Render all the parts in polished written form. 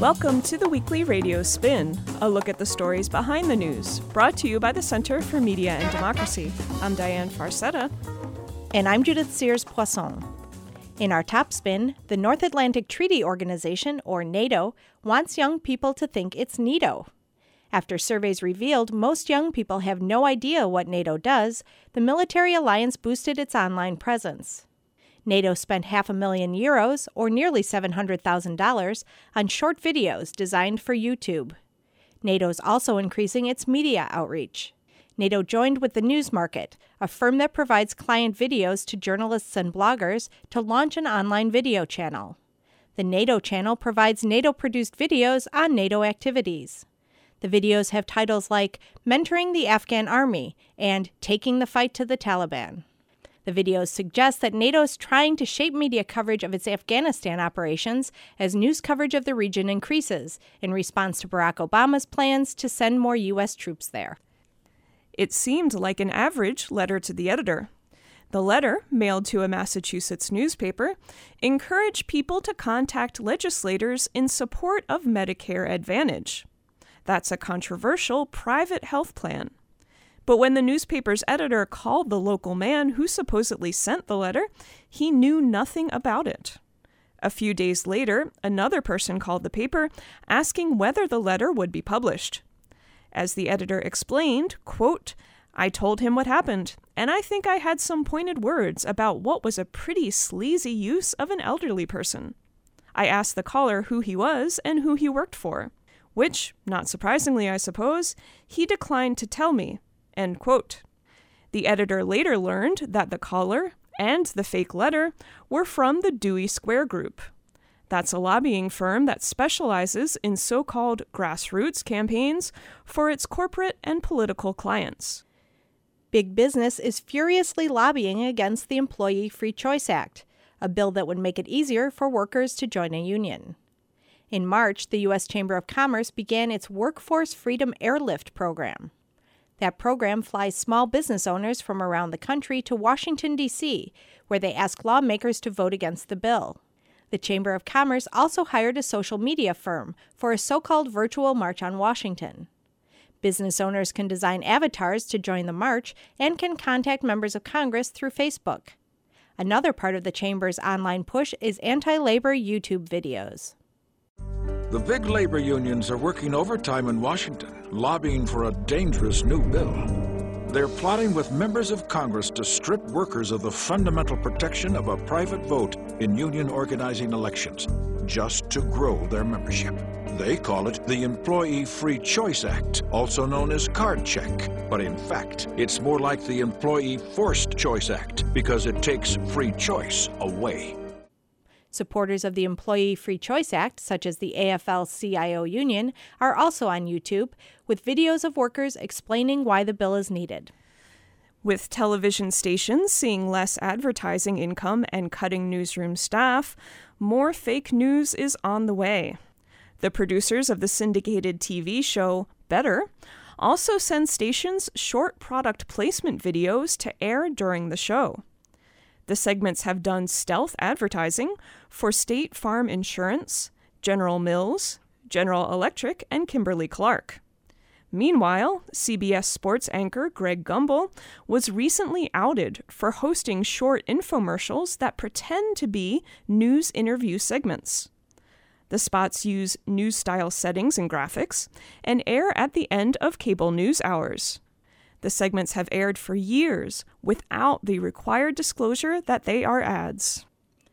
Welcome to the weekly Radio Spin, a look at the stories behind the news, brought to you by the Center for Media and Democracy. I'm Diane Farcetta. And I'm Judith Sears-Poisson. In our top spin, the North Atlantic Treaty Organization, or NATO, wants young people to think it's NATO. After surveys revealed most young people have no idea what NATO does, the military alliance boosted its online presence. NATO spent €500,000, or nearly $700,000, on short videos designed for YouTube. NATO's also increasing its media outreach. NATO joined with the Newsmarket, a firm that provides client videos to journalists and bloggers, to launch an online video channel. The NATO channel provides NATO-produced videos on NATO activities. The videos have titles like Mentoring the Afghan Army and Taking the Fight to the Taliban. The videos suggest that NATO is trying to shape media coverage of its Afghanistan operations as news coverage of the region increases in response to Barack Obama's plans to send more U.S. troops there. It seemed like an average letter to the editor. The letter, mailed to a Massachusetts newspaper, encouraged people to contact legislators in support of Medicare Advantage. That's a controversial private health plan. But when the newspaper's editor called the local man who supposedly sent the letter, he knew nothing about it. A few days later, another person called the paper asking whether the letter would be published. As the editor explained, quote, "I told him what happened, and I think I had some pointed words about what was a pretty sleazy use of an elderly person. I asked the caller who he was and who he worked for, which, not surprisingly I suppose, he declined to tell me." End quote. The editor later learned that the caller and the fake letter were from the Dewey Square Group. That's a lobbying firm that specializes in so-called grassroots campaigns for its corporate and political clients. Big business is furiously lobbying against the Employee Free Choice Act, a bill that would make it easier for workers to join a union. In March, the U.S. Chamber of Commerce began its Workforce Freedom Airlift program. That program flies small business owners from around the country to Washington, D.C., where they ask lawmakers to vote against the bill. The Chamber of Commerce also hired a social media firm for a so-called virtual march on Washington. Business owners can design avatars to join the march and can contact members of Congress through Facebook. Another part of the Chamber's online push is anti-labor YouTube videos. The big labor unions are working overtime in Washington, lobbying for a dangerous new bill. They're plotting with members of Congress to strip workers of the fundamental protection of a private vote in union organizing elections, just to grow their membership. They call it the Employee Free Choice Act, also known as Card Check. But in fact, it's more like the Employee Forced Choice Act because it takes free choice away. Supporters of the Employee Free Choice Act, such as the AFL-CIO union, are also on YouTube, with videos of workers explaining why the bill is needed. With television stations seeing less advertising income and cutting newsroom staff, more fake news is on the way. The producers of the syndicated TV show Better also send stations short product placement videos to air during the show. The segments have done stealth advertising for State Farm Insurance, General Mills, General Electric, and Kimberly-Clark. Meanwhile, CBS Sports anchor Greg Gumbel was recently outed for hosting short infomercials that pretend to be news interview segments. The spots use news-style settings and graphics and air at the end of cable news hours. The segments have aired for years without the required disclosure that they are ads.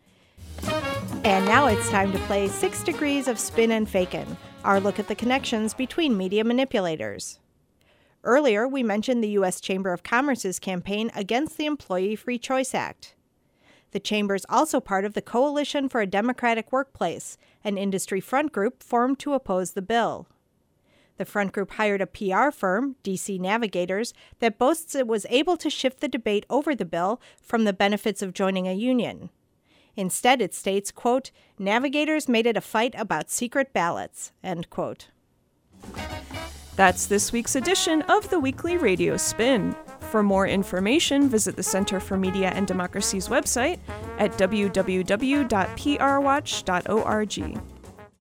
And now it's time to play 6 Degrees of Spin and Fakin', our look at the connections between media manipulators. Earlier, we mentioned the U.S. Chamber of Commerce's campaign against the Employee Free Choice Act. The Chamber is also part of the Coalition for a Democratic Workplace, an industry front group formed to oppose the bill. The front group hired a PR firm, DC Navigators, that boasts it was able to shift the debate over the bill from the benefits of joining a union. Instead, it states, quote, "Navigators made it a fight about secret ballots," end quote. That's this week's edition of the Weekly Radio Spin. For more information, visit the Center for Media and Democracy's website at www.prwatch.org.